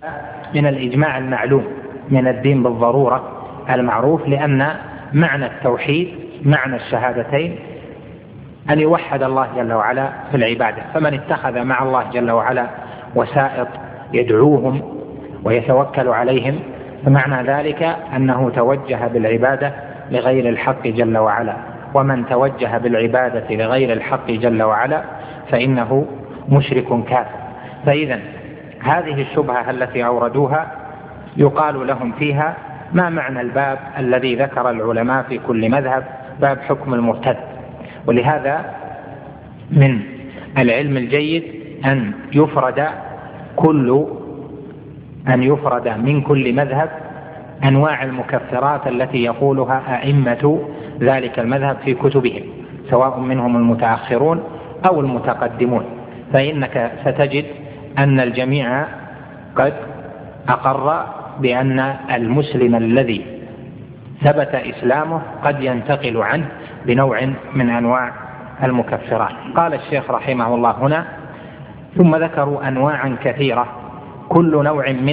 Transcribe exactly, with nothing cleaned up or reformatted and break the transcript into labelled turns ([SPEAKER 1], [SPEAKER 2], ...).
[SPEAKER 1] من الإجماع المعلوم من الدين بالضرورة المعروف، لأن معنى التوحيد معنى الشهادتين أن يوحد الله جل وعلا في العبادة، فمن اتخذ مع الله جل وعلا وسائط يدعوهم ويتوكل عليهم فمعنى ذلك أنه توجه بالعبادة لغير الحق جل وعلا، ومن توجه بالعبادة لغير الحق جل وعلا فإنه مشرك كافر. فإذا هذه الشبهة التي أوردوها يقال لهم فيها: ما معنى الباب الذي ذكر العلماء في كل مذهب باب حكم المرتد؟ ولهذا من العلم الجيد أن يفرد كل أن يفرد من كل مذهب أنواع المكفرات التي يقولها أئمة ذلك المذهب في كتبهم، سواء منهم المتأخرون أو المتقدمون، فإنك ستجد أن الجميع قد أقر بأن المسلم الذي ثبت إسلامه قد ينتقل عنه بنوع من أنواع المكفرات. قال الشيخ رحمه الله هنا: ثم ذكروا أنواعا كثيرة كل نوع من